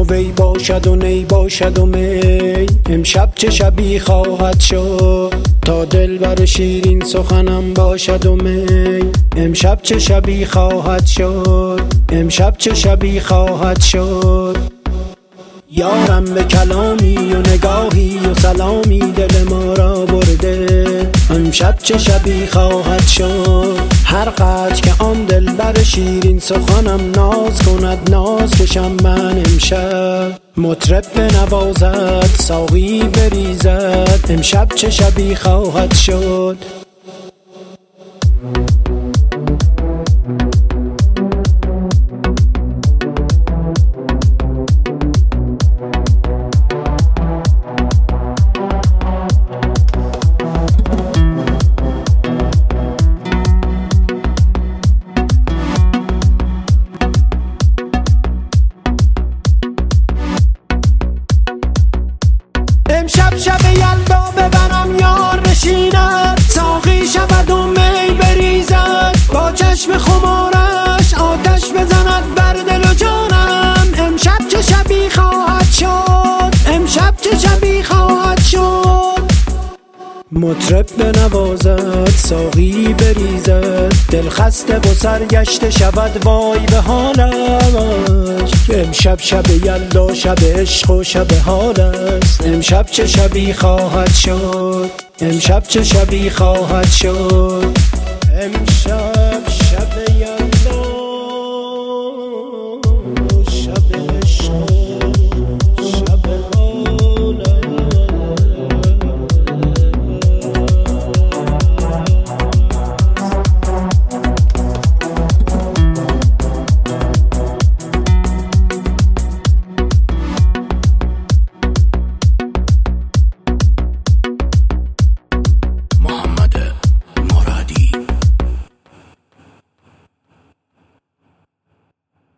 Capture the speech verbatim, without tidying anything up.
وی باشد و نی باشد و می. امشب چه شبی خواهد شد تا دل بر شیرین سخنم باشد و می. امشب چه شبی خواهد شد، امشب چه شبی خواهد شد. یارم به کلامی و نگاهی و سلامی دل ما را برده. امشب چه شبی خواهد شد، هر قدر که آن دل بر شیرین سخنم ناز کند ناز کشم من امشب. مطرب بنوازد ساقی بریزد، امشب چه شبی خواهد شد. امشب شب یلدا ببرم یار نشیند، ساقی شود و می بریزد، با چشم خمارش آتش بزند بر دل و جانم. امشب چه شبی خواهد شد، امشب چه شبی خواهد شد. مطرب بنوازد ساقی بریزد، دل خسته و سرگشته شود وای به حالش. امشب شب یلدا شب عشق و شب حال است. امشب چه شبی خواهد شد، امشب چه شبی خواهد شد. امشب شب یلدا